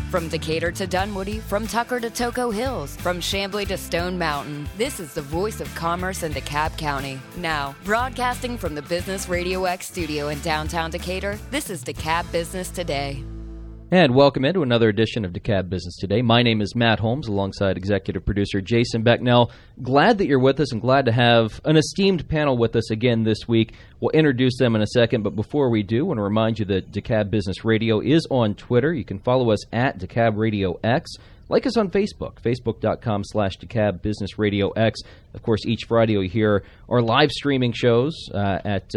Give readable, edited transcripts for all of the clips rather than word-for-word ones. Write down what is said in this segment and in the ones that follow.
From Decatur to Dunwoody, from Tucker to Toco Hills, from Chamblee to Stone Mountain, this is the voice of commerce in DeKalb County. Now, broadcasting from the Business Radio X studio in downtown Decatur, this is DeKalb Business Today. And welcome into another edition of DeKalb Business Today. My name is Matt Holmes, alongside executive producer Jason Becknell. Glad that you're with us and glad to have an esteemed panel with us again this week. We'll introduce them in a second, but before we do, I want to remind you that DeKalb Business Radio is on Twitter. You can follow us at DeKalb Radio X. Like us on Facebook, facebook.com/DeKalb Business Radio X. Of course, each Friday you'll hear our live streaming shows at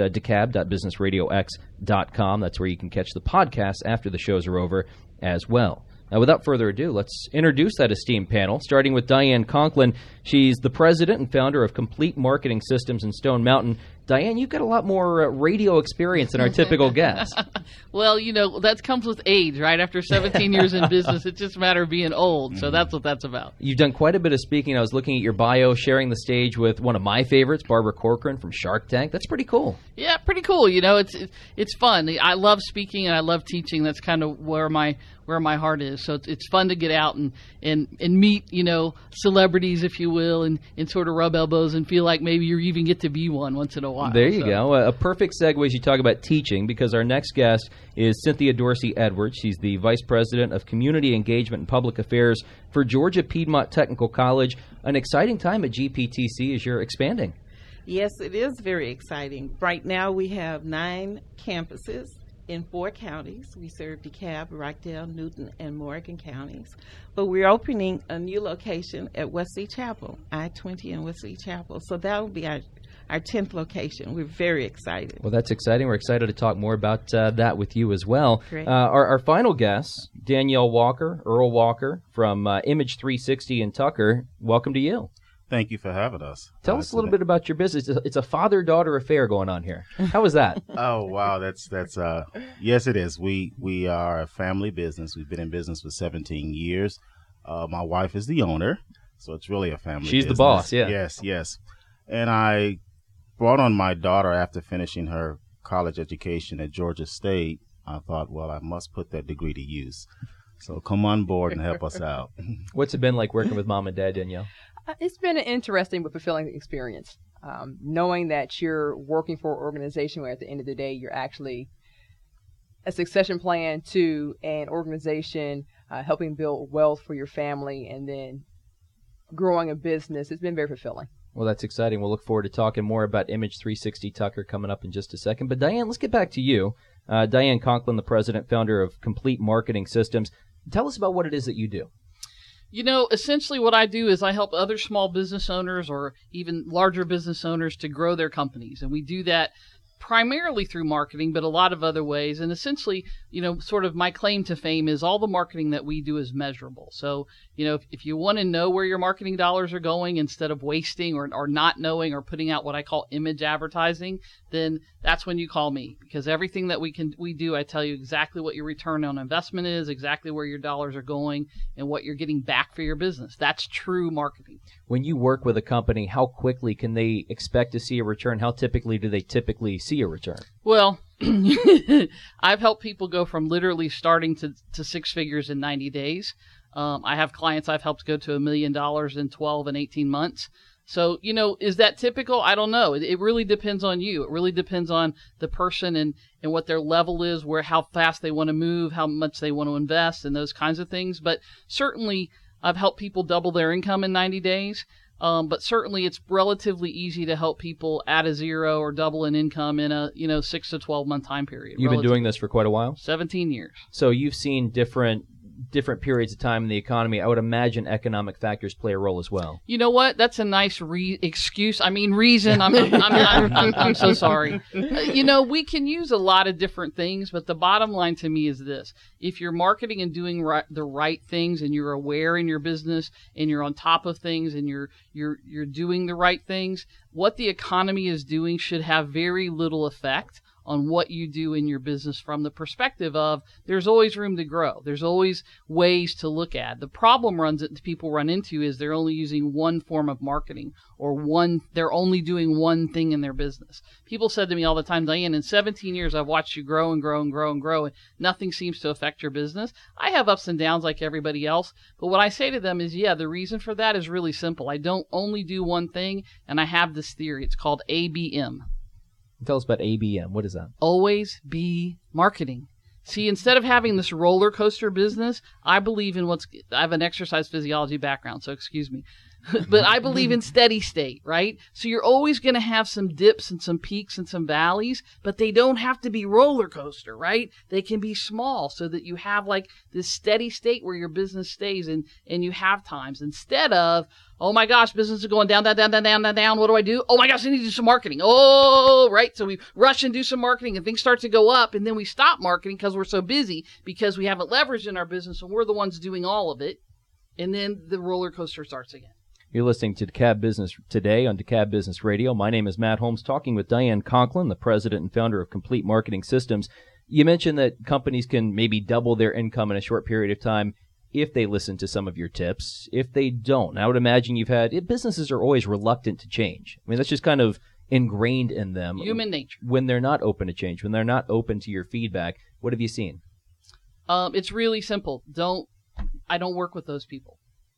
DeKalb.businessradiox.com. That's where you can catch the podcast after the shows are over as well. Now, without further ado, let's introduce that esteemed panel, starting with Diane Conklin. She's the president and founder of Complete Marketing Systems in Stone Mountain. Diane, you've got a lot more radio experience than our typical guest. Well, you know, that comes with age, right? After 17 years in business, it's just a matter of being old. So that's what that's about. You've done quite a bit of speaking. I was looking at your bio, sharing the stage with one of my favorites, Barbara Corcoran from Shark Tank. That's pretty cool. Yeah, pretty cool. You know, it's fun. I love speaking and I love teaching. That's kind of where my heart is. So it's fun to get out and meet, you know, celebrities, if you will, and sort of rub elbows and feel like maybe you even get to be one once in a while. There you go. A perfect segue as you talk about teaching, because our next guest is Cynthia Dorsey Edwards. She's the Vice President of Community Engagement and Public Affairs for Georgia Piedmont Technical College. An exciting time at GPTC as you're expanding. Yes, it is very exciting. Right now we have 9 campuses in 4 counties. We serve DeKalb, Rockdale, Newton, and Morgan counties. But we're opening a new location at Wesley Chapel, I-20 and Wesley Chapel. So that will be our 10th location. We're very excited. Well, that's exciting. We're excited to talk more about that with you as well. Great. Our final guest, Danielle Walker, Earl Walker from Image 360 in Tucker. Welcome to you. Thank you for having us. Tell us a little bit about your business. It's a father-daughter affair going on here. How is that? Oh, wow. That's yes, it is. We are a family business. We've been in business for 17 years. My wife is the owner, so it's really a family She's business. the boss, yeah. Yes. And I brought on my daughter after finishing her college education at Georgia State. I thought, well, I must put that degree to use. So come on board and help us out. What's it been like working with Mom and Dad, Danielle? It's been an interesting but fulfilling experience. Knowing that you're working for an organization where at the end of the day you're actually a succession plan to an organization, helping build wealth for your family, and then growing a business. It's been very fulfilling. Well, that's exciting. We'll look forward to talking more about Image 360 Tucker coming up in just a second. But Diane, let's get back to you. Diane Conklin, the president, founder of Complete Marketing Systems. Tell us about what it is that you do. You know, essentially what I do is I help other small business owners or even larger business owners to grow their companies. And we do that primarily through marketing, but a lot of other ways. And essentially, you know, sort of my claim to fame is all the marketing that we do is measurable. So, you know, if you want to know where your marketing dollars are going instead of wasting or not knowing or putting out what I call image advertising, then that's when you call me, because everything that we do, I tell you exactly what your return on investment is, exactly where your dollars are going, and what you're getting back for your business. That's true marketing. When you work with a company, how quickly can they expect to see a return? How typically do they see a return? Well, I've helped people go from literally starting to 6 figures in 90 days. I have clients I've helped go to $1 million in 12 and 18 months. So, you know, is that typical? I don't know. It really depends on you. It really depends on the person and what their level is, how fast they want to move, how much they want to invest, and those kinds of things. But certainly, I've helped people double their income in 90 days. But certainly, it's relatively easy to help people add a zero or double an income in a 6 to 12 month time period. You've been doing this for quite a while? 17 years. So you've seen different periods of time in the economy. I would imagine economic factors play a role as well. You know what? That's a nice reason. I'm so sorry. You know, we can use a lot of different things, but the bottom line to me is this. If you're marketing and doing the right things, and you're aware in your business, and you're on top of things, and you're doing the right things, what the economy is doing should have very little effect on what you do in your business from the perspective of there's always room to grow. There's always ways to look at. The problem that people run into is they're only using one form of marketing, or they're only doing one thing in their business. People said to me all the time, Diane, in 17 years I've watched you grow and grow and grow and grow, and nothing seems to affect your business. I have ups and downs like everybody else, but what I say to them is, the reason for that is really simple. I don't only do one thing, and I have this theory. It's called ABM. Tell us about ABM. What is that? Always be marketing. See, instead of having this roller coaster business, I believe in I have an exercise physiology background, so excuse me. But I believe in steady state, right? So you're always going to have some dips and some peaks and some valleys, but they don't have to be roller coaster, right? They can be small so that you have like this steady state where your business stays, and you have times instead of, oh my gosh, business is going down, down, down, down, down, down, down. What do I do? Oh my gosh, I need to do some marketing. Oh, right. So we rush and do some marketing and things start to go up, and then we stop marketing because we're so busy because we haven't leveraged in our business and we're the ones doing all of it. And then the roller coaster starts again. You're listening to DeKalb Business Today on DeKalb Business Radio. My name is Matt Holmes, talking with Diane Conklin, the president and founder of Complete Marketing Systems. You mentioned that companies can maybe double their income in a short period of time if they listen to some of your tips. If they don't, I would imagine businesses are always reluctant to change. I mean, that's just kind of ingrained in them. Human nature. When they're not open to change, when they're not open to your feedback, what have you seen? It's really simple. I don't work with those people.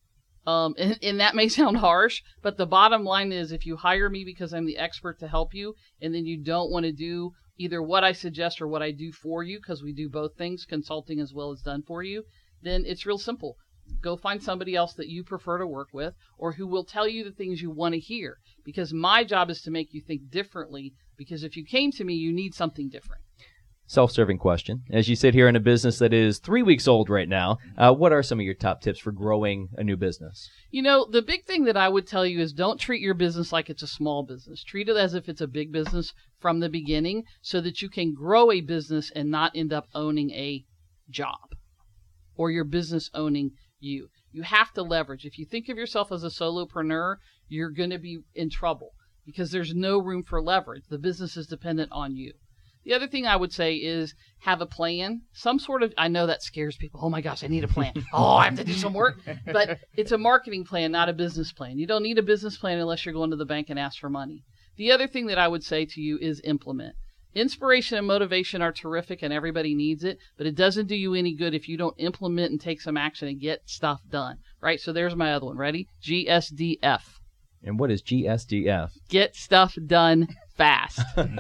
And that may sound harsh, but the bottom line is if you hire me because I'm the expert to help you, and then you don't want to do either what I suggest or what I do for you, because we do both things, consulting as well as done for you, then it's real simple. Go find somebody else that you prefer to work with, or who will tell you the things you want to hear, because my job is to make you think differently, because if you came to me, you need something different. Self-serving question. As you sit here in a business that is 3 weeks old right now, what are some of your top tips for growing a new business? The big thing that I would tell you is don't treat your business like it's a small business. Treat it as if it's a big business from the beginning so that you can grow a business and not end up owning a job or your business owning you. You have to leverage. If you think of yourself as a solopreneur, you're going to be in trouble because there's no room for leverage. The business is dependent on you. The other thing I would say is have a plan, I know that scares people. Oh my gosh, I need a plan. Oh, I have to do some work. But it's a marketing plan, not a business plan. You don't need a business plan unless you're going to the bank and ask for money. The other thing that I would say to you is implement. Inspiration and motivation are terrific and everybody needs it, but it doesn't do you any good if you don't implement and take some action and get stuff done. Right? So there's my other one. Ready? GSDF. And what is GSDF? Get stuff done fast.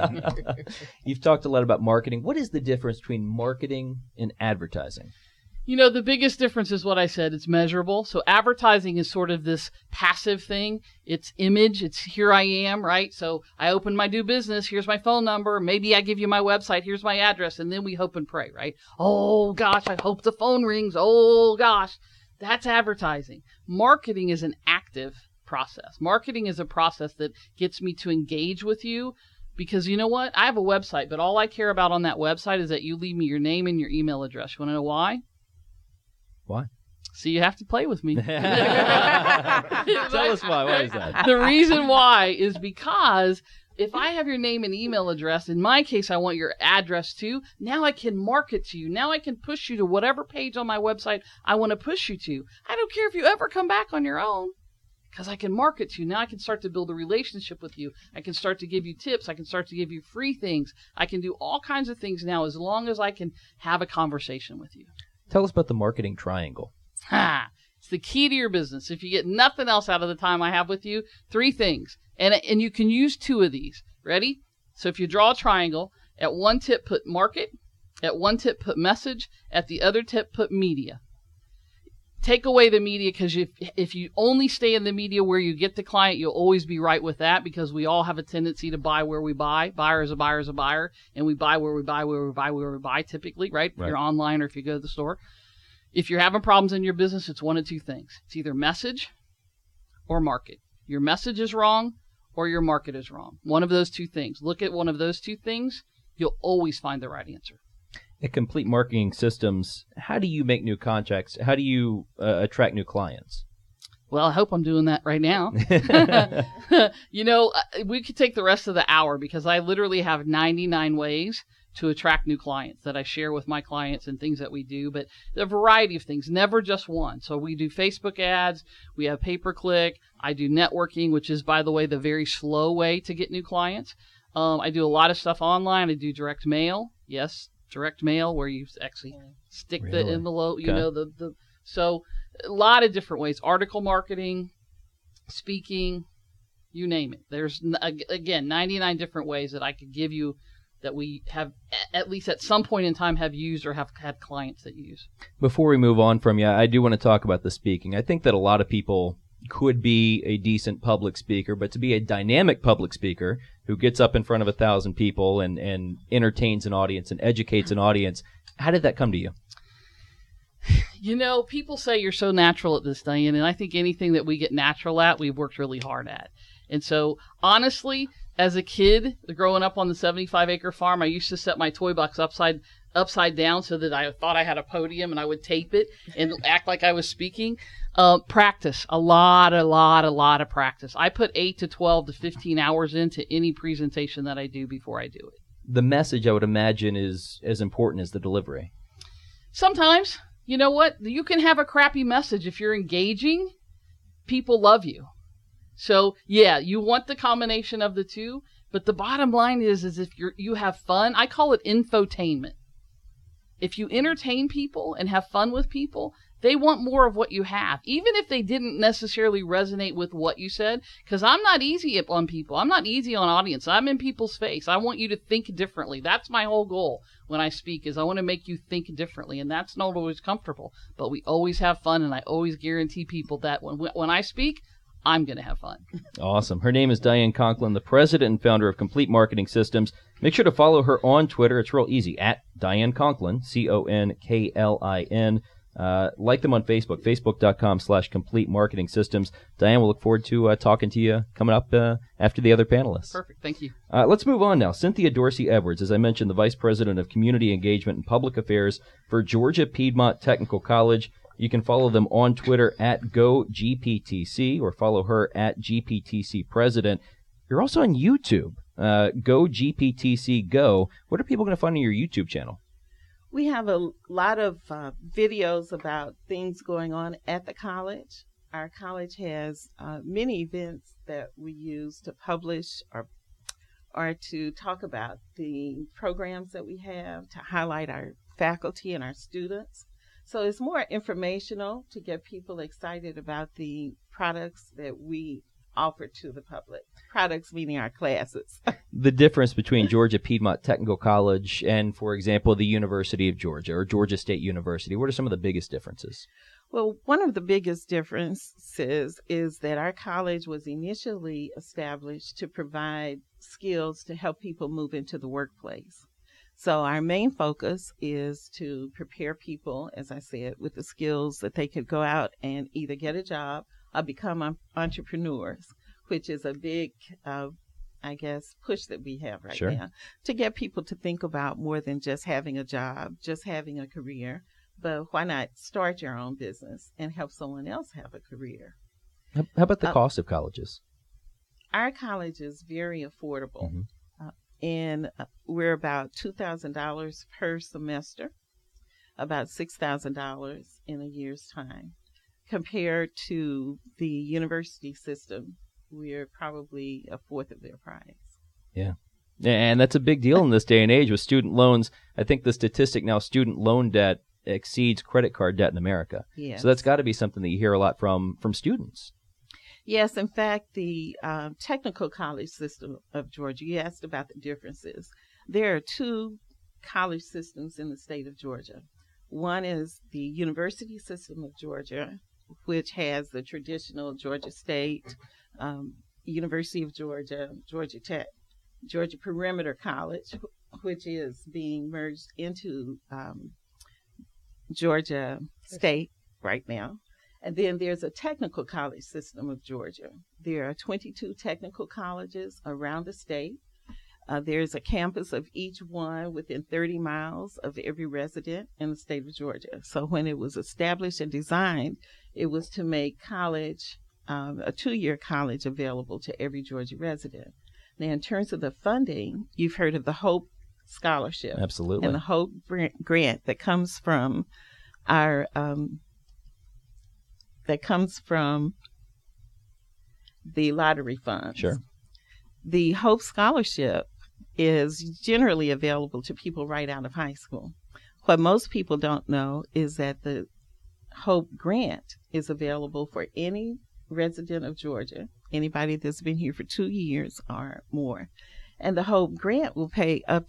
You've talked a lot about marketing. What is the difference between marketing and advertising? The biggest difference is what I said. It's measurable. So advertising is sort of this passive thing. It's image. It's here I am, right? So I open my new business. Here's my phone number. Maybe I give you my website. Here's my address. And then we hope and pray, right? Oh, gosh, I hope the phone rings. Oh, gosh. That's advertising. Marketing is an active process. Marketing is a process that gets me to engage with you because you know what? I have a website, but all I care about on that website is that you leave me your name and your email address. You want to know why? Why? So you have to play with me. Tell us why. Why is that? The reason why is because if I have your name and email address, in my case, I want your address too. Now I can market to you. Now I can push you to whatever page on my website I want to push you to. I don't care if you ever come back on your own. Because I can market to you. Now I can start to build a relationship with you. I can start to give you tips. I can start to give you free things. I can do all kinds of things now as long as I can have a conversation with you. Tell us about the marketing triangle. It's the key to your business. If you get nothing else out of the time I have with you, 3 things. And you can use 2 of these. Ready? So if you draw a triangle, at one tip put market, at one tip put message, at the other tip put media. Take away the media because if you only stay in the media where you get the client, you'll always be right with that because we all have a tendency to buy where we buy. Buyer is a buyer is a buyer, and we buy where we buy, where we buy, where we buy typically, right? If you're online or if you go to the store. If you're having problems in your business, it's one of 2 things. It's either message or market. Your message is wrong or your market is wrong. One of those 2 things. Look at one of those 2 things. You'll always find the right answer. At Complete Marketing Systems, how do you make new contracts? How do you attract new clients? Well, I hope I'm doing that right now. We could take the rest of the hour because I literally have 99 ways to attract new clients that I share with my clients and things that we do, but a variety of things, never just one. So we do Facebook ads, we have pay-per-click, I do networking, which is, by the way, the very slow way to get new clients. I do a lot of stuff online. I do direct mail. Yes, direct mail where you actually stick the envelope, so a lot of different ways. Article marketing, speaking, you name it. There's, again, 99 different ways that I could give you that we have, at least at some point in time, have used or have had clients that use. Before we move on from you, I do want to talk about the speaking. I think that a lot of people could be a decent public speaker, but to be a dynamic public speaker who gets up in front of 1,000 people and entertains an audience and educates an audience, how did that come to you? People say you're so natural at this, Diane, and I think anything that we get natural at, we've worked really hard at. And so, honestly, as a kid, growing up on the 75-acre farm, I used to set my toy box upside down so that I thought I had a podium, and I would tape it and act like I was speaking. Practice, a lot of practice. I put 8 to 12 to 15 hours into any presentation that I do before I do it. The message, I would imagine, is as important as the delivery. Sometimes. You know what? You can have a crappy message. If you're engaging, people love you. So, yeah, you want the combination of the two, but the bottom line is if you have fun, I call it infotainment. If you entertain people and have fun with people, they want more of what you have, even if they didn't necessarily resonate with what you said, because I'm not easy on people. I'm not easy on audience. I'm in people's face. I want you to think differently. That's my whole goal when I speak, is I want to make you think differently, and that's not always comfortable, but we always have fun, and I always guarantee people that when I speak, I'm going to have fun. Awesome. Her name is Diane Conklin, the president and founder of Complete Marketing Systems. Make sure to follow her on Twitter. It's real easy, at Diane Conklin, Conklin. Like them on Facebook, facebook.com/Complete Marketing Systems. Diane, we'll look forward to talking to you coming up after the other panelists. Perfect. Thank you. Let's move on now. Cynthia Dorsey Edwards, as I mentioned, the Vice President of Community Engagement and Public Affairs for Georgia Piedmont Technical College. You can follow them on Twitter at GoGPTC or follow her at GPTC President. You're also on YouTube, GoGPTC Go. What are people going to find on your YouTube channel? We have a lot of videos about things going on at the college. Our college has many events that we use to publish or to talk about the programs that we have, to highlight our faculty and our students. So it's more informational to get people excited about the products that we offer to the public. Products meaning our classes. The difference between Georgia Piedmont Technical College and, for example, the University of Georgia or Georgia State University, what are some of the biggest differences? Well, one of the biggest differences is that our college was initially established to provide skills to help people move into the workplace. So our main focus is to prepare people, as I said, with the skills that they could go out and either get a job or become entrepreneurs, which is a big, push that we have right now, to get people to think about more than just having a job, just having a career, but why not start your own business and help someone else have a career? How about the cost of colleges? Our college is very affordable. Mm-hmm. And we're about $2,000 per semester, about $6,000 in a year's time. Compared to the university system, we're probably a fourth of their price. Yeah. And that's a big deal in this day and age with student loans. I think the statistic now, student loan debt exceeds credit card debt in America. Yes. So that's got to be something that you hear a lot from students. Yes, in fact, the technical college system of Georgia, you asked about the differences. There are two college systems in the state of Georgia. One is the university system of Georgia, which has the traditional Georgia State, University of Georgia, Georgia Tech, Georgia Perimeter College, which is being merged into Georgia State right now. And then there's a technical college system of Georgia. There are 22 technical colleges around the state. There's a campus of each one within 30 miles of every resident in the state of Georgia. So when it was established and designed, it was to make college, a 2-year college, available to every Georgia resident. Now, in terms of the funding, you've heard of the Hope Scholarship. Absolutely. And the Hope Grant that comes from our the lottery funds. Sure. The Hope Scholarship is generally available to people right out of high school. What most people don't know is that the Hope Grant is available for any resident of Georgia, anybody that's been here for 2 years or more. And the Hope Grant will pay about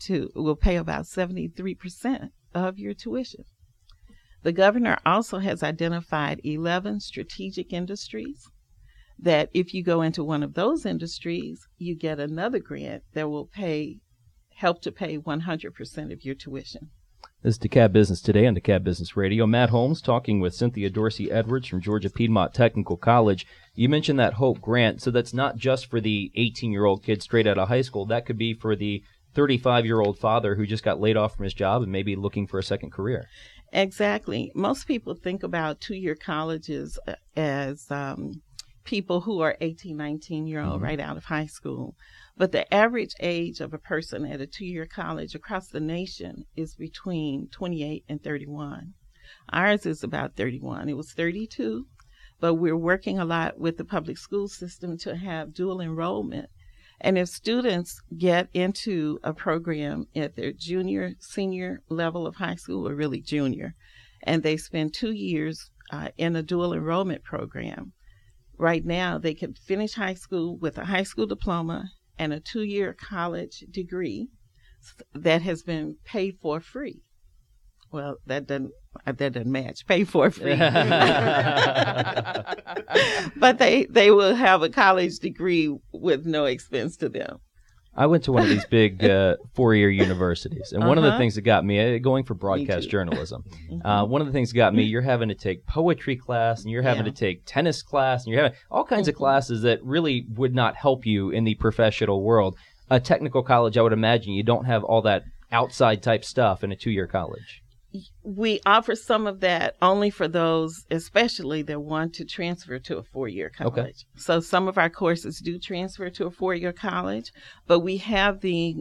73% of your tuition. The governor also has identified 11 strategic industries that if you go into one of those industries, you get another grant that will help to pay 100% of your tuition. This is DeKalb Business Today on DeKalb Business Radio. Matt Holmes talking with Cynthia Dorsey Edwards from Georgia Piedmont Technical College. You mentioned that Hope Grant, so that's not just for the 18-year-old kid straight out of high school. That could be for the 35-year-old father who just got laid off from his job and maybe looking for a second career. Exactly. Most people think about 2-year colleges as people who are 18, 19-year-old right out of high school. But the average age of a person at a 2-year college across the nation is between 28 and 31. Ours is about 31. It was 32, but we're working a lot with the public school system to have dual enrollment. And if students get into a program at their junior, senior level of high school, or really junior, and they spend 2 years in a dual enrollment program, right now they can finish high school with a high school diploma and a 2-year college degree that has been paid for free. Well, that doesn't match. Paid for free. But they will have a college degree with no expense to them. I went to one of these big 4-year universities, and one of the things that got me, going for broadcast journalism, one of the things that got me, you're having to take poetry class, and you're having to take tennis class, and you're having all kinds of classes that really would not help you in the professional world. A technical college, I would imagine, you don't have all that outside type stuff in a 2-year college. We offer some of that only for those, especially that want to transfer to a 4-year college. Okay. So some of our courses do transfer to a 4-year college, but we have the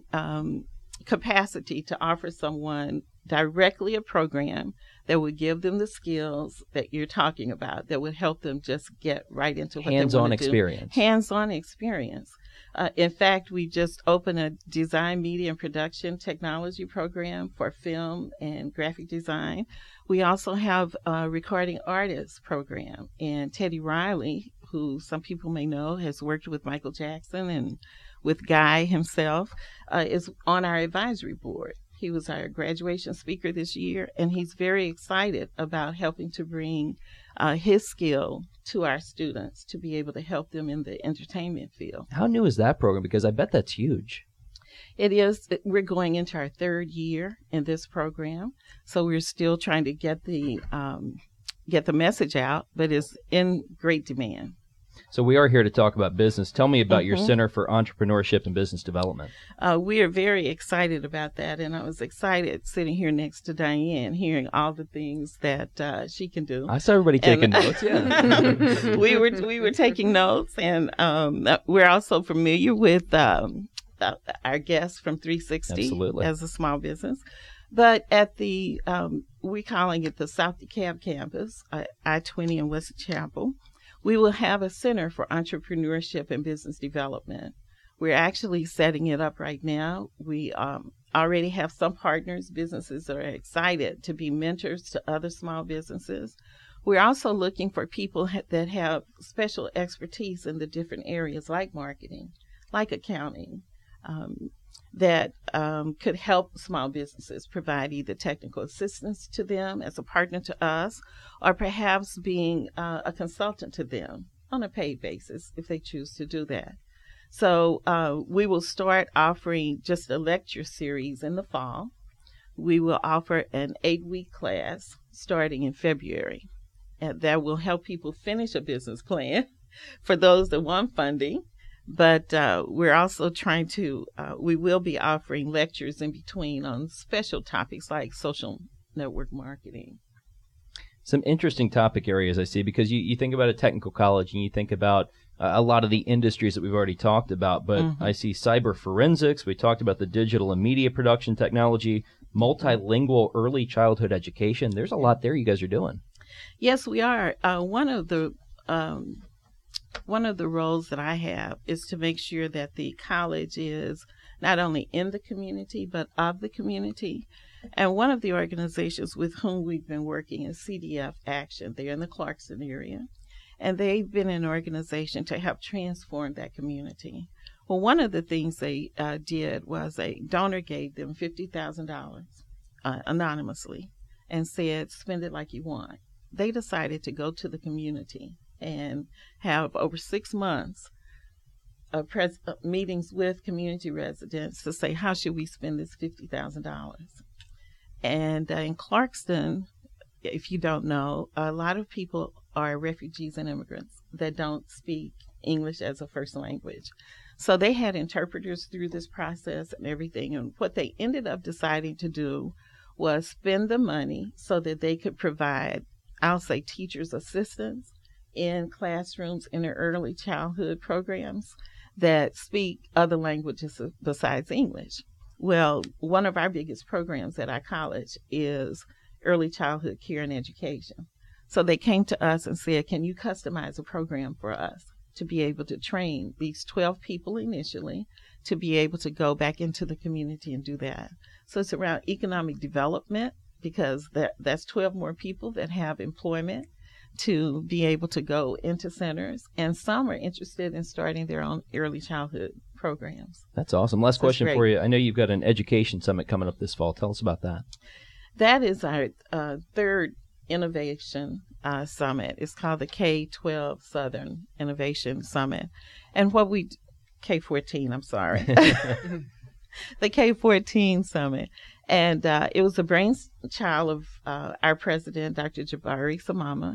capacity to offer someone directly a program that would give them the skills that you're talking about, that would help them just get right into what they want to do. Hands-on experience. Hands-on experience. In fact, we just opened a design, media, and production technology program for film and graphic design. We also have a recording artist program. And Teddy Riley, who some people may know, has worked with Michael Jackson and with Guy himself, is on our advisory board. He was our graduation speaker this year, and he's very excited about helping to bring his skill to our students to be able to help them in the entertainment field. How new is that program? Because I bet that's huge. It is. We're going into our 3rd year in this program, so we're still trying to get the message out, but it's in great demand. So we are here to talk about business. Tell me about your Center for Entrepreneurship and Business Development. We are very excited about that, and I was excited sitting here next to Diane, hearing all the things that she can do. I saw everybody taking notes. Yeah, we were taking notes, and we're also familiar with our guests from 360 Absolutely. As a small business. But at the we're calling it the South DeKalb campus, I-20 in West Chapel. We will have a Center for Entrepreneurship and Business Development. We're actually setting it up right now. We already have some partners. Businesses are excited to be mentors to other small businesses. We're also looking for people that have special expertise in the different areas like marketing, like accounting, that could help small businesses provide either technical assistance to them as a partner to us, or perhaps being a consultant to them on a paid basis if they choose to do that. So we will start offering just a lecture series in the fall. We will offer an 8-week class starting in February, and that will help people finish a business plan for those that want funding. But we're also trying to, we will be offering lectures in between on special topics like social network marketing. Some interesting topic areas I see, because you think about a technical college and you think about a lot of the industries that we've already talked about, but I see cyber forensics. We talked about the digital and media production technology, multilingual early childhood education. There's a lot there you guys are doing. Yes, we are. One of the roles that I have is to make sure that the college is not only in the community, but of the community. And one of the organizations with whom we've been working is CDF Action. They're in the Clarkston area. And they've been an organization to help transform that community. Well, one of the things they did was a donor gave them $50,000 anonymously and said, spend it like you want. They decided to go to the community and have over 6 months of meetings with community residents to say, how should we spend this $50,000? And in Clarkston, if you don't know, a lot of people are refugees and immigrants that don't speak English as a first language. So they had interpreters through this process and everything. And what they ended up deciding to do was spend the money so that they could provide, I'll say, teachers' assistants in classrooms in their early childhood programs that speak other languages besides English. Well, one of our biggest programs at our college is early childhood care and education. So they came to us and said, can you customize a program for us to be able to train these 12 people initially to be able to go back into the community and do that. So it's around economic development, because that's 12 more people that have employment to be able to go into centers. And some are interested in starting their own early childhood programs. That's awesome. Last question for you. I know you've got an education summit coming up this fall. Tell us about that. That is our third innovation summit. It's called the K-12 Southern Innovation Summit. And what we, K-14, I'm sorry. The K-14 Summit. And it was the brainchild of our president, Dr. Jabari Samama,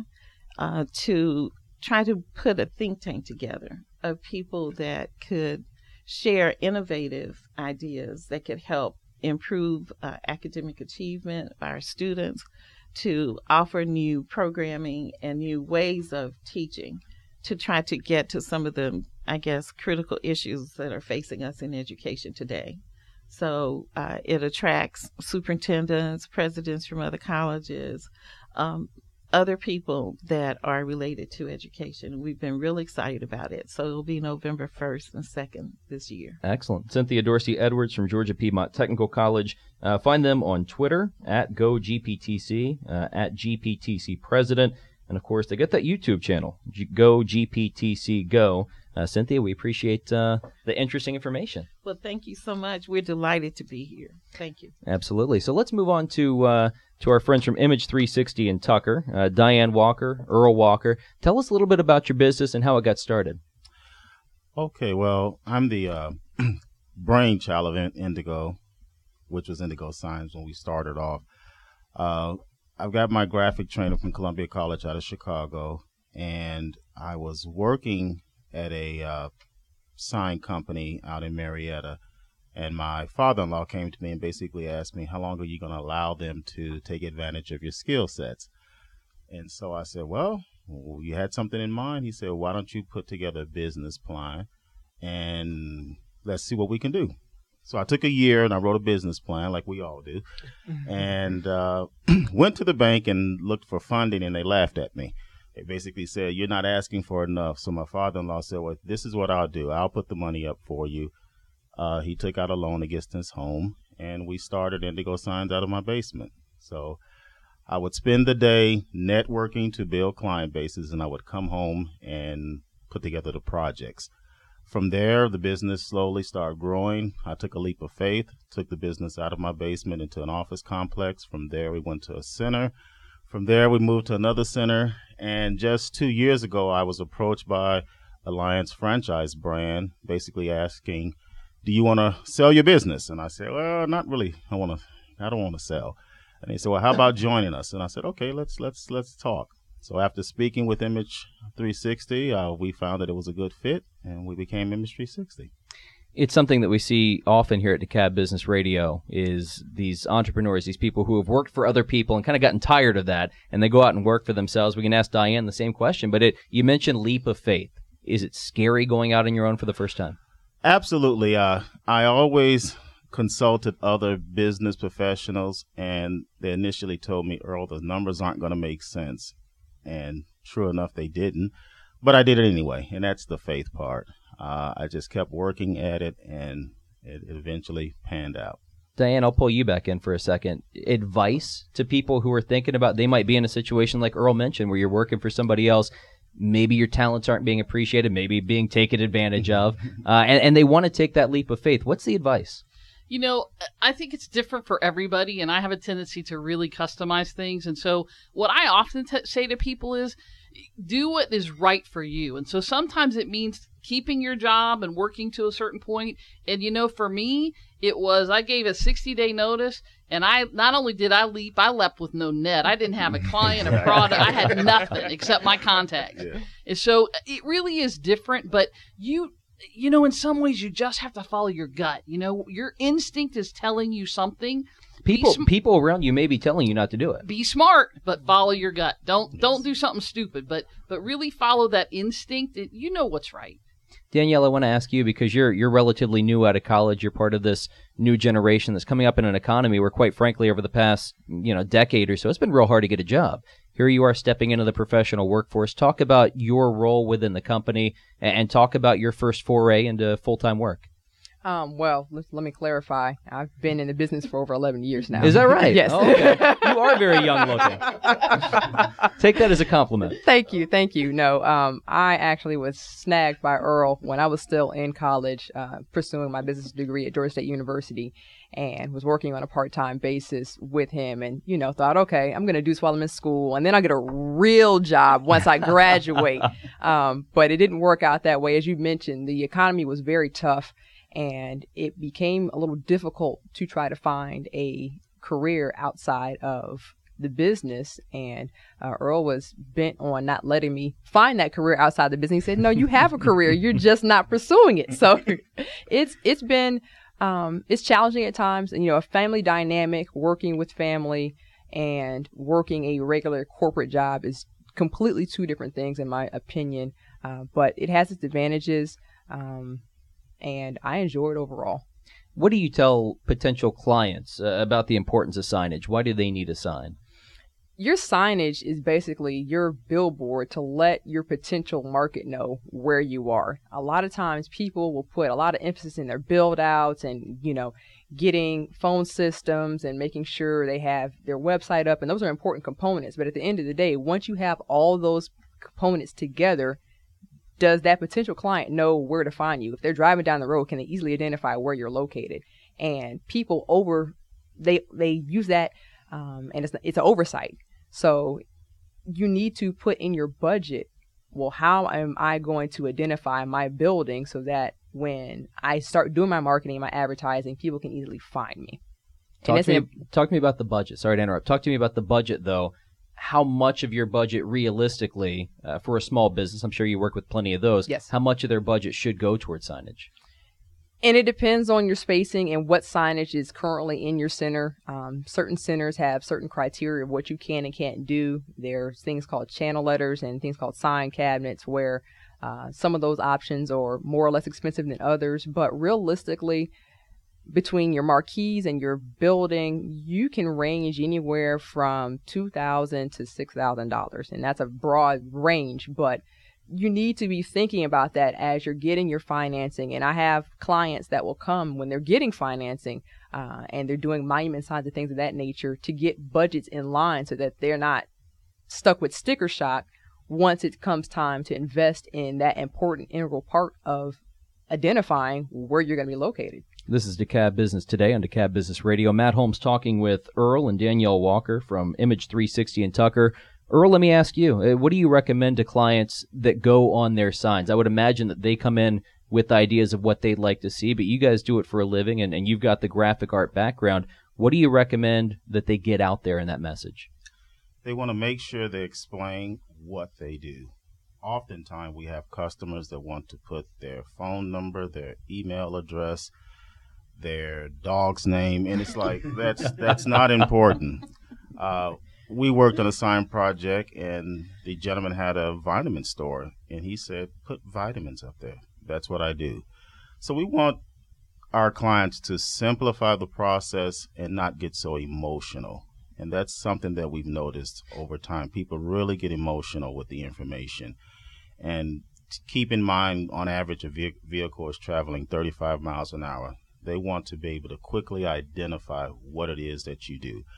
to try to put a think tank together of people that could share innovative ideas that could help improve academic achievement of our students, to offer new programming and new ways of teaching to try to get to some of the, I guess, critical issues that are facing us in education today. So it attracts superintendents, presidents from other colleges, other people that are related to education. We've been really excited about it. So it'll be November 1st and 2nd this year. Excellent. Cynthia Dorsey Edwards from Georgia Piedmont Technical College. Find them on Twitter at GoGPTC, at GPTC President. And, of course, they got that YouTube channel, Go GPTC Go. Cynthia, we appreciate the interesting information. Well, thank you so much. We're delighted to be here. Thank you. Absolutely. So let's move on to our friends from Image 360 in Tucker, Diane Walker, Earl Walker. Tell us a little bit about your business and how it got started. Okay, well, I'm the brainchild of Indigo, which was Indigo Signs when we started off. I've got my graphic training from Columbia College out of Chicago, and I was working at a sign company out in Marietta, and my father-in-law came to me and basically asked me, how long are you going to allow them to take advantage of your skill sets? And so I said, well, you had something in mind? He said, why don't you put together a business plan and let's see what we can do. So I took a year and I wrote a business plan like we all do, and went to the bank and looked for funding, and they laughed at me. They basically said, you're not asking for enough. So my father-in-law said, well, this is what I'll do. I'll put the money up for you. He took out a loan against his home, and we started Indigo Signs out of my basement. So I would spend the day networking to build client bases, and I would come home and put together the projects. From there, the business slowly started growing. I took a leap of faith, took the business out of my basement into an office complex. From there, we went to a center. From there, we moved to another center. And just 2 years ago, I was approached by Alliance Franchise Brand, basically asking, do you want to sell your business? And I said, well, not really. I don't want to sell. And they said, well, how about joining us? And I said, okay, let's talk. So after speaking with Image 360, we found that it was a good fit, and we became Image 360. It's something that we see often here at DeKalb Business Radio is these entrepreneurs, these people who have worked for other people and kind of gotten tired of that, and they go out and work for themselves. We can ask Diane the same question, but you mentioned leap of faith. Is it scary going out on your own for the first time? Absolutely. I always consulted other business professionals, and they initially told me, Earl, the numbers aren't going to make sense. And true enough, they didn't. But I did it anyway, and that's the faith part. I just kept working at it, and it eventually panned out. Diane, I'll pull you back in for a second. Advice to people who are thinking about they might be in a situation like Earl mentioned where you're working for somebody else. Maybe your talents aren't being appreciated, maybe being taken advantage of, and they want to take that leap of faith. What's the advice? You know, I think it's different for everybody, and I have a tendency to really customize things. And so what I often say to people is do what is right for you. And so sometimes it means keeping your job and working to a certain point. And, you know, for me, it was I gave a 60-day notice, and not only did I leap, I leapt with no net. I didn't have a client, a product. I had nothing except my contacts. Yeah. And so it really is different, but you know, in some ways, you just have to follow your gut. You know, your instinct is telling you something. People around you may be telling you not to do it. Be smart, but follow your gut. Don't do something stupid, but really follow that instinct. You know what's right. Danielle, I want to ask you, because you're relatively new out of college. You're part of this new generation that's coming up in an economy where, quite frankly, over the past decade or so, it's been real hard to get a job. Here you are stepping into the professional workforce. Talk about your role within the company and talk about your first foray into full-time work. Well, let me clarify. I've been in the business for over 11 years now. Is that right? Yes. Oh, okay. You are very young looking. Take that as a compliment. Thank you. No, I actually was snagged by Earl when I was still in college, pursuing my business degree at Georgia State University, and was working on a part-time basis with him, and thought, okay, I'm going to do this while I'm in school, and then I'll get a real job once I graduate. But it didn't work out that way. As you mentioned, the economy was very tough, and it became a little difficult to try to find a career outside of the business. And Earl was bent on not letting me find that career outside the business. He said, no, you have a career. You're just not pursuing it. So it's been it's challenging at times. And, a family dynamic, working with family and working a regular corporate job is completely two different things, in my opinion. But it has its advantages. And I enjoy it overall. What do you tell potential clients about the importance of signage? Why do they need a sign? Your signage is basically your billboard to let your potential market know where you are. A lot of times people will put a lot of emphasis in their build outs and, getting phone systems and making sure they have their website up. And those are important components. But at the end of the day, once you have all those components together, does that potential client know where to find you? If they're driving down the road, can they easily identify where you're located? And people they use that, and it's an oversight. So you need to put in your budget, well, how am I going to identify my building so that when I start doing my marketing, my advertising, people can easily find me? Talk to me about the budget. Sorry to interrupt. Talk to me about the budget, though. How much of your budget realistically, for a small business, I'm sure you work with plenty of those, yes, how much of their budget should go towards signage? And it depends on your spacing and what signage is currently in your center. Certain centers have certain criteria of what you can and can't do. There's things called channel letters and things called sign cabinets where some of those options are more or less expensive than others. But realistically, between your marquees and your building, you can range anywhere from $2,000 to $6,000. And that's a broad range, but you need to be thinking about that as you're getting your financing. And I have clients that will come when they're getting financing and they're doing monument signs and things of that nature to get budgets in line so that they're not stuck with sticker shock once it comes time to invest in that important integral part of identifying where you're going to be located. This is DeKalb Business Today on DeKalb Business Radio. Matt Holmes talking with Earl and Danielle Walker from Image 360 in Tucker. Earl, let me ask you, what do you recommend to clients that go on their signs? I would imagine that they come in with ideas of what they'd like to see, but you guys do it for a living, and you've got the graphic art background. What do you recommend that they get out there in that message? They want to make sure they explain what they do. Oftentimes, we have customers that want to put their phone number, their email address, their dog's name, and it's like that's not important. We worked on a sign project, and the gentleman had a vitamin store, and he said, "Put vitamins up there." That's what I do. So we want our clients to simplify the process and not get so emotional. And that's something that we've noticed over time. People really get emotional with the information. And keep in mind, on average, a vehicle is traveling 35 miles an hour. They want to be able to quickly identify what it is that you do.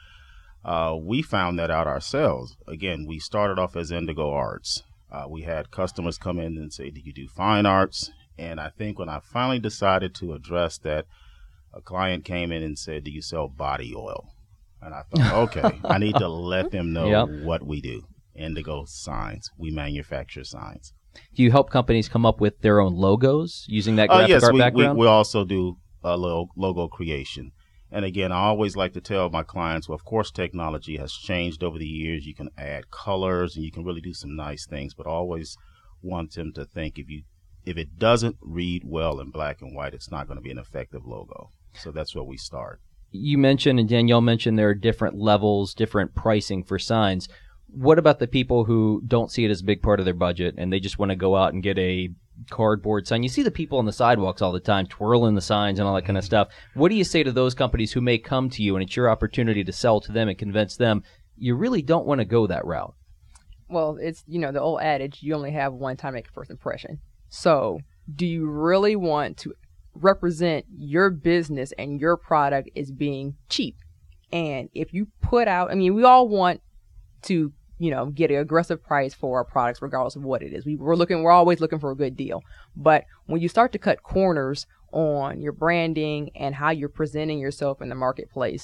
We found that out ourselves. Again, we started off as Indigo Arts. We had customers come in and say, "Do you do fine arts?" And I think when I finally decided to address that, a client came in and said, "Do you sell body oil?" And I thought, okay, I need to let them know what we do. Indigo Signs. We manufacture signs. Do you help companies come up with their own logos using that graphic art background? We also do logo creation. And again, I always like to tell my clients, well, of course, technology has changed over the years. You can add colors and you can really do some nice things, but I always want them to think if it doesn't read well in black and white, it's not going to be an effective logo. So that's where we start. You mentioned, and Danielle mentioned, there are different levels, different pricing for signs. What about the people who don't see it as a big part of their budget and they just want to go out and get a cardboard sign? You see the people on the sidewalks all the time twirling the signs and all that kind of stuff. What do you say to those companies who may come to you and it's your opportunity to sell to them and convince them you really don't want to go that route? Well, it's, the old adage, you only have one time to make a first impression. So do you really want to represent your business and your product as being cheap? And if you put out, we all want to, get an aggressive price for our products, regardless of what it is. We're always looking for a good deal. But when you start to cut corners on your branding and how you're presenting yourself in the marketplace,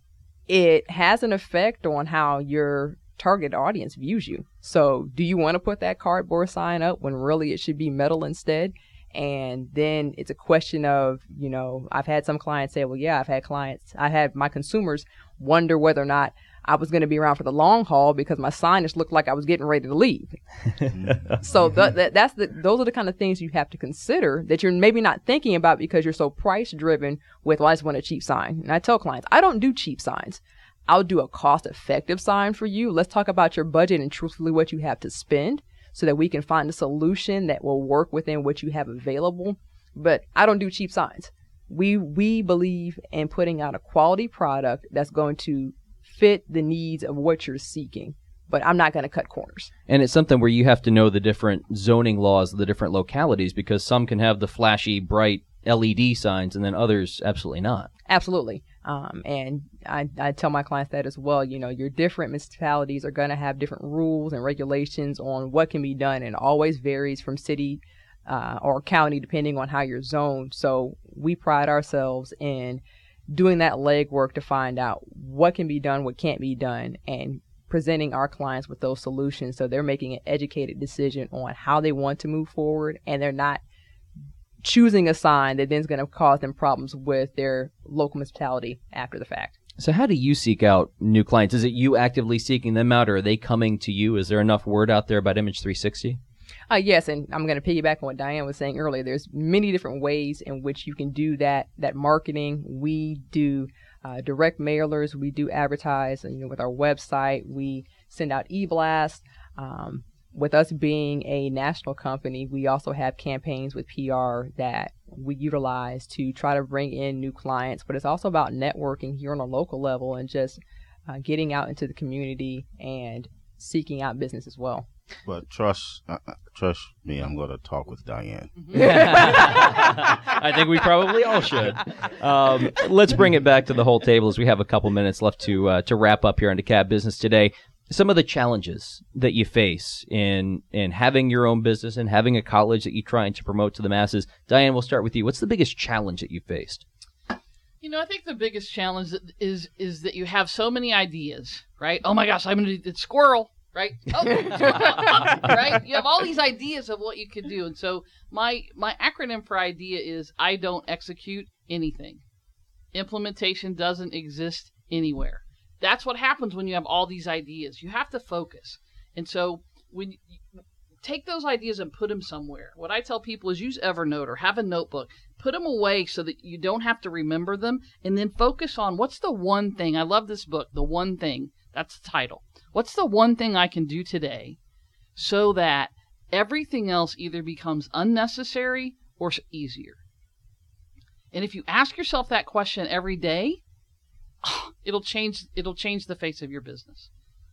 it has an effect on how your target audience views you. So do you want to put that cardboard sign up when really it should be metal instead? And then it's a question of, I've had some clients say, well, yeah, I had my consumers wonder whether or not I was going to be around for the long haul because my signage looked like I was getting ready to leave. So those are the kind of things you have to consider that you're maybe not thinking about because you're so price driven with, well, I just want a cheap sign. And I tell clients, I don't do cheap signs. I'll do a cost effective sign for you. Let's talk about your budget and truthfully what you have to spend so that we can find a solution that will work within what you have available. But I don't do cheap signs. We believe in putting out a quality product that's going to fit the needs of what you're seeking, but I'm not going to cut corners. And it's something where you have to know the different zoning laws of the different localities because some can have the flashy, bright LED signs and then others absolutely not. Absolutely. And I tell my clients that as well. Your different municipalities are going to have different rules and regulations on what can be done, and it always varies from city or county depending on how you're zoned. So we pride ourselves in doing that legwork to find out what can be done, what can't be done, and presenting our clients with those solutions so they're making an educated decision on how they want to move forward, and they're not choosing a sign that then is going to cause them problems with their local municipality after the fact. So how do you seek out new clients? Is it you actively seeking them out, or are they coming to you? Is there enough word out there about Image 360? Yes, and I'm going to piggyback on what Diane was saying earlier. There's many different ways in which you can do that marketing. We do direct mailers. We do advertise, with our website. We send out e-blasts. With us being a national company, we also have campaigns with PR that we utilize to try to bring in new clients. But it's also about networking here on a local level and just getting out into the community and seeking out business as well. But trust me, I'm going to talk with Diane. I think we probably all should. Let's bring it back to the whole table as we have a couple minutes left to wrap up here on DeKalb Business Today. Some of the challenges that you face in having your own business and having a college that you're trying to promote to the masses. Diane, we'll start with you. What's the biggest challenge that you faced? I think the biggest challenge is that you have so many ideas, right? Oh my gosh, I'm going to do squirrel. Right? Oh, right? You have all these ideas of what you could do. And so my acronym for idea is I don't execute anything. Implementation doesn't exist anywhere. that's what happens when you have all these ideas. You have to focus. And so when you take those ideas and put them somewhere, what I tell people is use Evernote or have a notebook. Put them away so that you don't have to remember them, and then focus on what's the one thing. I love this book, The One Thing. That's the title. What's the one thing I can do today so that everything else either becomes unnecessary or easier? And if you ask yourself that question every day, it'll change the face of your business.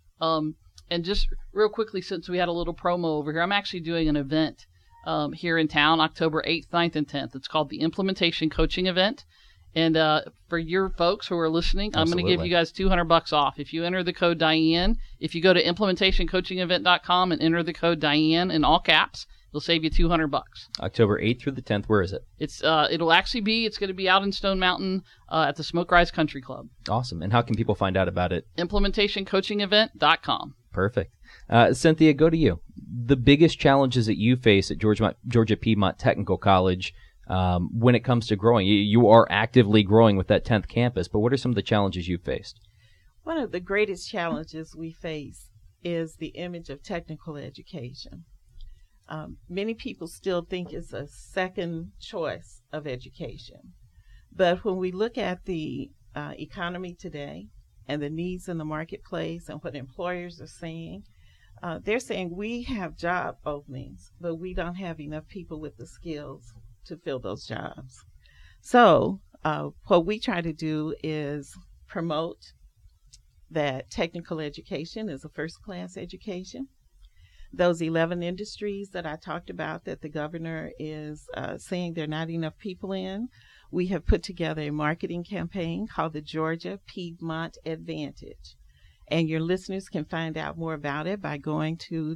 And just real quickly, since we had a little promo over here, I'm actually doing an event here in town, October 8th, 9th, and 10th. It's called the Implementation Coaching Event. And for your folks who are listening, I'm going to give you guys $200 off. If you enter the code Diane, if you go to implementationcoachingevent.com and enter the code Diane in all caps, it'll save you $200. October 8th through the 10th. Where is it? It's going to be out in Stone Mountain at the Smoke Rise Country Club. Awesome. And how can people find out about it? Implementationcoachingevent.com. Perfect. Cynthia, go to you. The biggest challenges that you face at Georgia Piedmont Technical College when it comes to growing. You are actively growing with that 10th campus, but what are some of the challenges you've faced? One of the greatest challenges we face is the image of technical education. Many people still think it's a second choice of education. But when we look at the economy today and the needs in the marketplace and what employers are saying, they're saying we have job openings, but we don't have enough people with the skills to fill those jobs. So what we try to do is promote that technical education is a first-class education. Those 11 industries that I talked about that the governor is saying there are not enough people in, we have put together a marketing campaign called the Georgia Piedmont Advantage. And your listeners can find out more about it by going to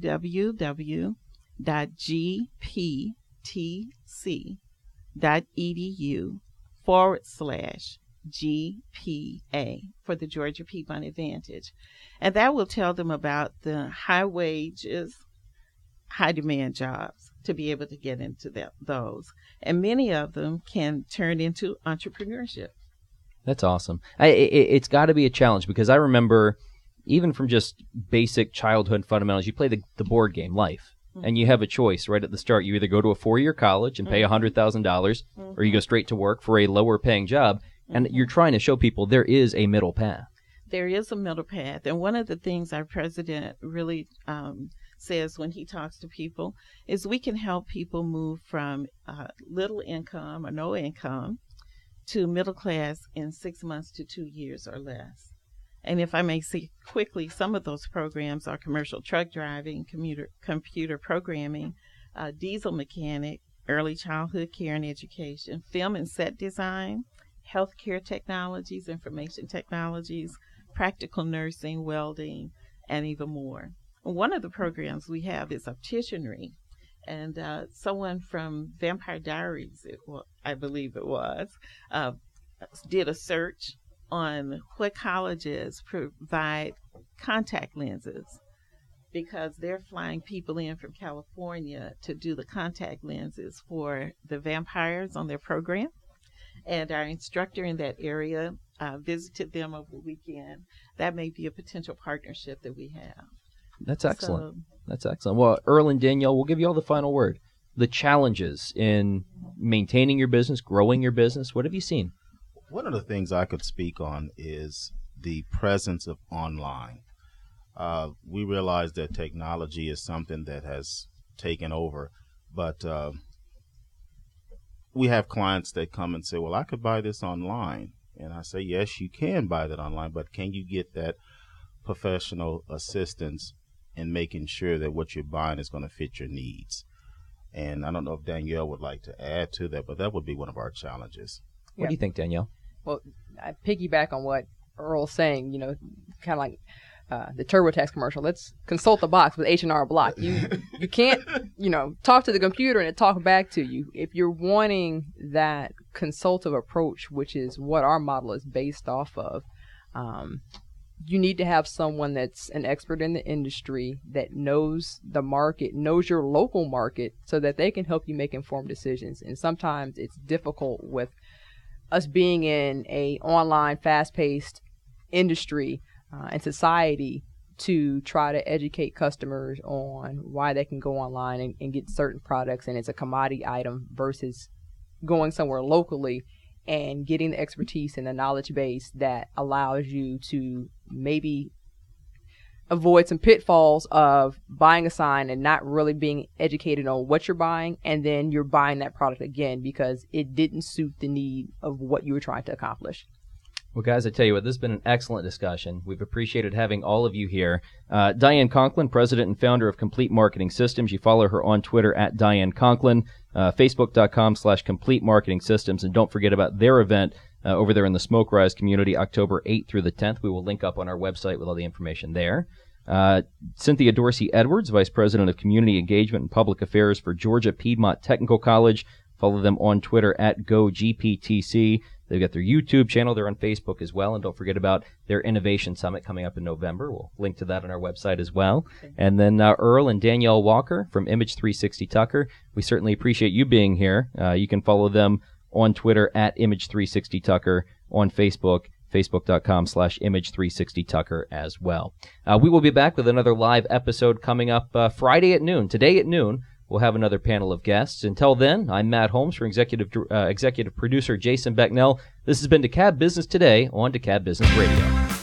www.gptc.edu/GPA for the Georgia Piedmont Advantage. And that will tell them about the high wages, high demand jobs to be able to get into those. And many of them can turn into entrepreneurship. That's awesome. It's got to be a challenge because I remember even from just basic childhood fundamentals, you play the board game Life. Mm-hmm. And you have a choice right at the start. You either go to a 4-year college and pay $100,000 or you go straight to work for a lower paying job. And you're trying to show people there is a middle path. There is a middle path. And one of the things our president really says when he talks to people is we can help people move from little income or no income to middle class in 6 months to 2 years or less. And if I may say quickly, some of those programs are commercial truck driving, computer programming, diesel mechanic, early childhood care and education, film and set design, healthcare technologies, information technologies, practical nursing, welding, and even more. One of the programs we have is opticianry. And someone from Vampire Diaries, I believe it was, did a search on what colleges provide contact lenses because they're flying people in from California to do the contact lenses for the vampires on their program. And our instructor in that area visited them over the weekend. That may be a potential partnership that we have. That's excellent. That's excellent. Well, Earl and Danielle, we'll give you all the final word. The challenges in maintaining your business, growing your business, what have you seen? One of the things I could speak on is the presence of online. We realize that technology is something that has taken over, but we have clients that come and say, well, I could buy this online. And I say, yes, you can buy that online, but can you get that professional assistance in making sure that what you're buying is going to fit your needs? And I don't know if Danielle would like to add to that, but that would be one of our challenges. What do you think, Danielle? Well, I piggyback on what Earl's saying, kind of like the TurboTax commercial. Let's consult the box with H&R Block. You can't, talk to the computer and it talk back to you. If you're wanting that consultative approach, which is what our model is based off of, you need to have someone that's an expert in the industry that knows the market, knows your local market, so that they can help you make informed decisions. And sometimes it's difficult with us being in a online, fast-paced industry and society to try to educate customers on why they can go online and get certain products, and it's a commodity item versus going somewhere locally and getting the expertise and the knowledge base that allows you to maybe avoid some pitfalls of buying a sign and not really being educated on what you're buying, and then you're buying that product again because it didn't suit the need of what you were trying to accomplish. Well, guys, I tell you what, this has been an excellent discussion. We've appreciated having all of you here. Diane Conklin, president and founder of Complete Marketing Systems. You follow her on Twitter at Diane Conklin, Facebook.com/Complete Marketing Systems. And don't forget about their event over there in the Smoke Rise community, October 8th through the 10th. We will link up on our website with all the information there. Cynthia Dorsey-Edwards, Vice President of Community Engagement and Public Affairs for Georgia Piedmont Technical College. Follow them on Twitter at GoGPTC. They've got their YouTube channel. They're on Facebook as well. And don't forget about their Innovation Summit coming up in November. We'll link to that on our website as well. Okay. And then Earl and Danielle Walker from Image 360 Tucker. We certainly appreciate you being here. You can follow them on Twitter at Image 360 Tucker, on Facebook, Facebook.com/Image 360 Tucker as well. We will be back with another live episode coming up Friday at noon. Today at noon, we'll have another panel of guests. Until then, I'm Matt Holmes for executive producer Jason Becknell. This has been DeKalb Business Today on DeKalb Business Radio.